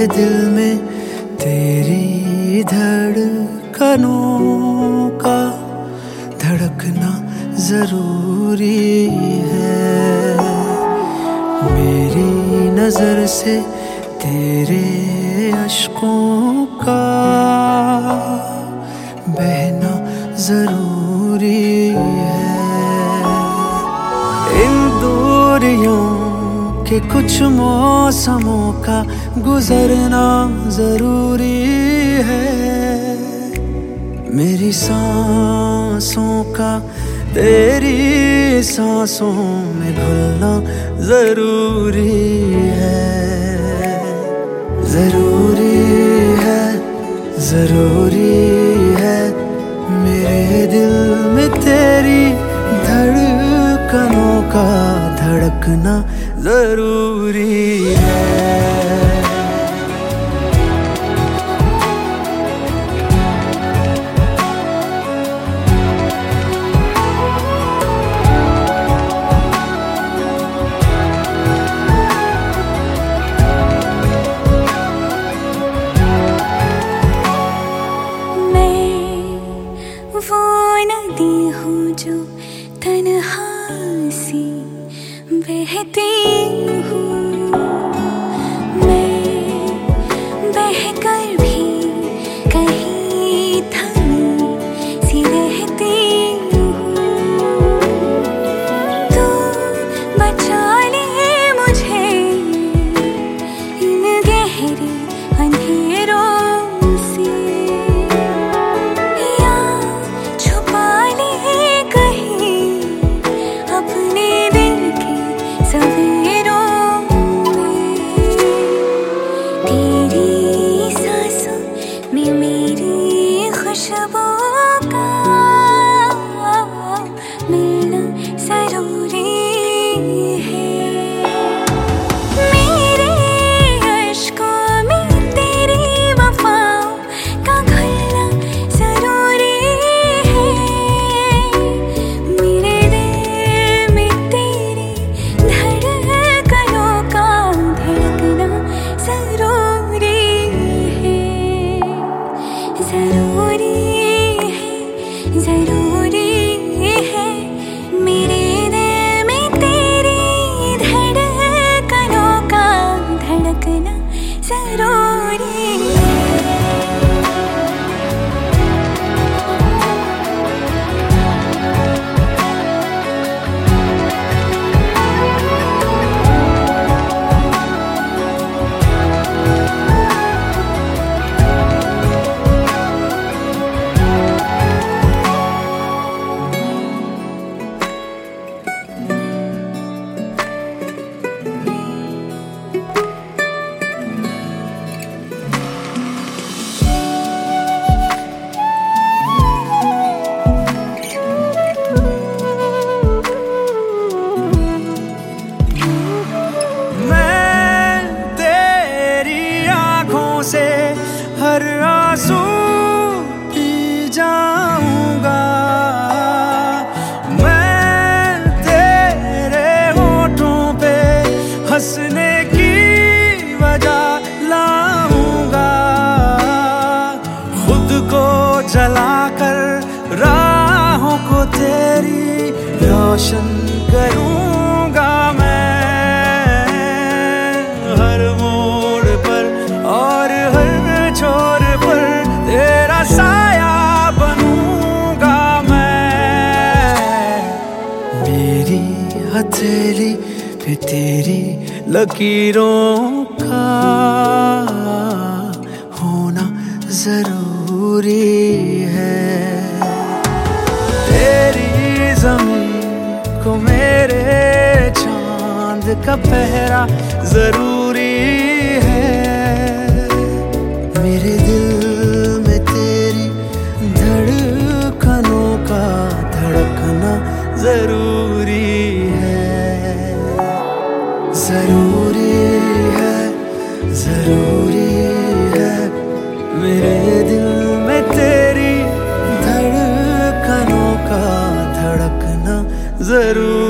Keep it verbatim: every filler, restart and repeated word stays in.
दिल में तेरी धड़कनों का धड़कना जरूरी है। मेरी नजर से तेरे अश्कों का बहना जरूरी है। इन दूरियों के कुछ मौसमों का गुजरना जरूरी है। मेरी सांसों का तेरी सांसों में घुलना जरूरी है। जरूरी है, जरूरी है, मेरे दिल में तेरी धड़कनों का धड़कना जरूरी है। वो नदी हूँ जो तन्हा सी बहती हूँ, मैं बहकर भी कहीं थमी सी रहती हूँ। तू बचा ले मुझे इन गहरे अंधेरों से, खुशबू का मिलना जरूरी है। मेरे अश्कों में तेरी वफाओं का घुलना जरूरी है। मेरे दिल में तेरी धड़कनों का धड़कना जरूरी है। जरूरी जरूरी है, मेरे दिल में तेरी धड़कनों का धड़कना जरूरी है। से हर आंसू पी जाऊंगा, मैं तेरे होठों पे हंसने की वजह लाऊंगा। खुद को जलाकर राहों को तेरी रोशन करूंगा। मैं हर मोड़ पर और हर छोर पर तेरा साया बनूंगा मैं। मेरी हथेली पे तेरी लकीरों का होना जरूरी है। तेरी ज़मीन को मेरे चांद का पहरा जरूरी है। मेरे दिल में तेरी धड़कनों का धड़कना जरूरी है। जरूरी है, जरूरी है, मेरे दिल में तेरी धड़कनों का धड़कना जरूरी